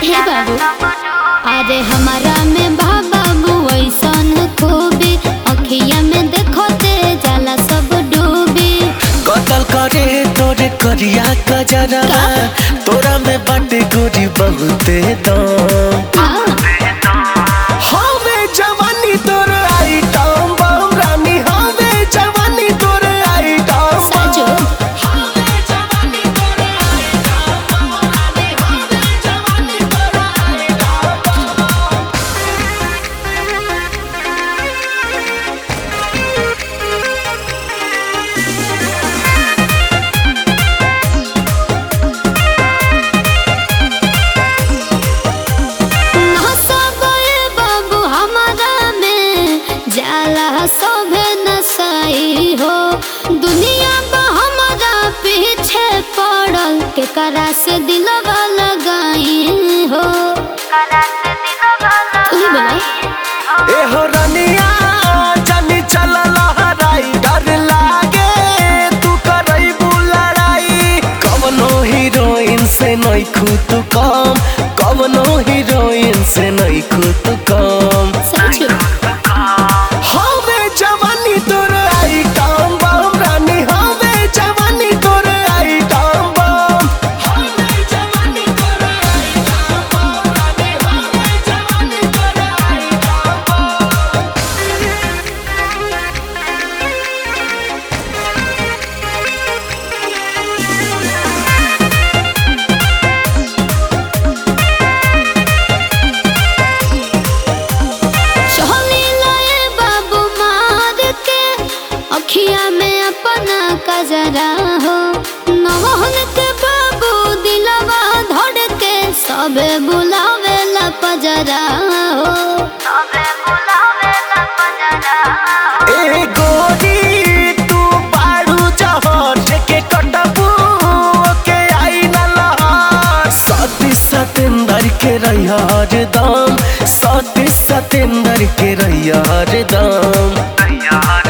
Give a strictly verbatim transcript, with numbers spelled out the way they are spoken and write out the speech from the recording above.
हे बाबू अरे हमारा में बाबू ऐसन खूबी अखिया में देखो ते जाला सब डूबी। कतल करे तोरे करिया कजरा तोरा में बाटे गोरी बहुते दम। हवे जवानी तोर आइटम बम रानी हवे जवानी तोर आइटम सचो हवे जवानी तोर आइटम बम रानी हवे जवानी तोर आइटम। जाला सोभे नसाई हो दुनिया बा हमारा पीछे पड़ल के करा से दिलवा लगाई हो तू बोला ए हो रनिया जानी चला लहराई डर लागे तू करई बुलड़ाई कवनो हीरोइन से नहीं खुद कम कवनो हीरोइन से नहीं खुद कम। सच हवे जवानी तोर आइटम बम रानी हवे जवानी तोर आइटम बम हवे जवानी तोर आइटम बम रानी हवे जवानी तोर आइटम बम। अखिया में अपना कजरा हो नवहन के बाबू दिलवा धड़ के सबे बुलावे ला पजरा हो सबे बुलावे ला पजरा। ए गोरी तू बाड़ू जहर के कटबू के आई न लहर सती सतेंदर के रहिया हरदम सती सतेंदर के रहिया हरदम।